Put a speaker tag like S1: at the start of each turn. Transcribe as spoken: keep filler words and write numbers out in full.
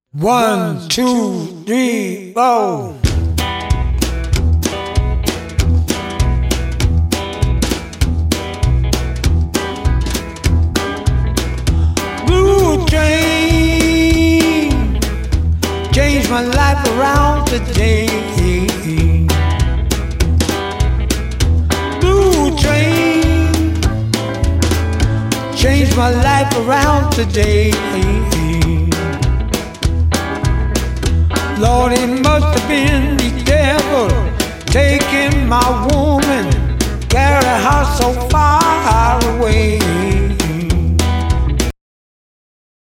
S1: One, two, three, four. Blue train changed my life around today. Blue train changed my life around today. Lord, it must have been the devil taking my woman, carried her so far away.